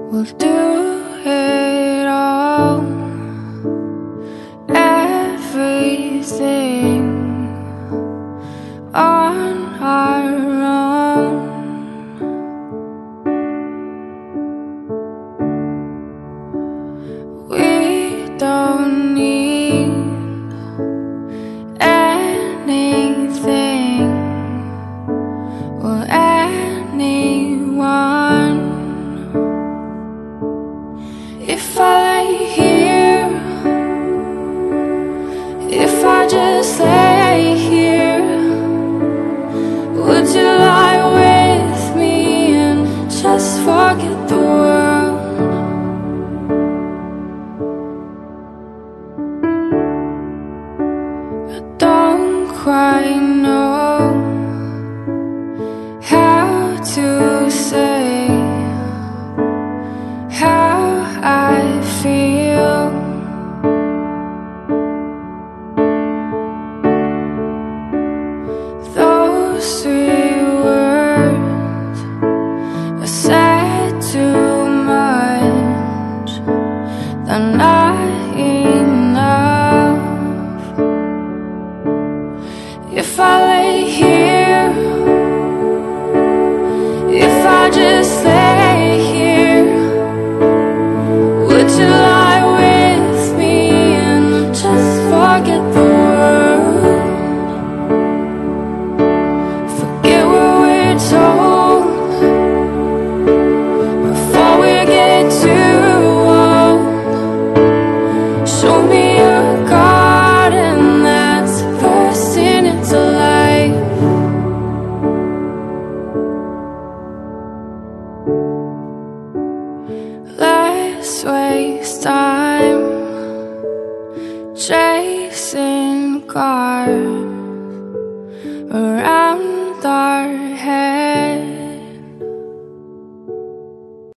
We'll do it all, everything on our own. We don't need anything or anyone. If I lay here, if I just lay here, would you lie with me and just forget the world? I don't quite know how to say how I feel. Those three words are said too much, they're not enough. If I lay here, if I just lay here, would you lie with me and just forget the world? Forget what we're told before we get too old. Show me a garden that's bursting into life. Let's waste time chasing cars around our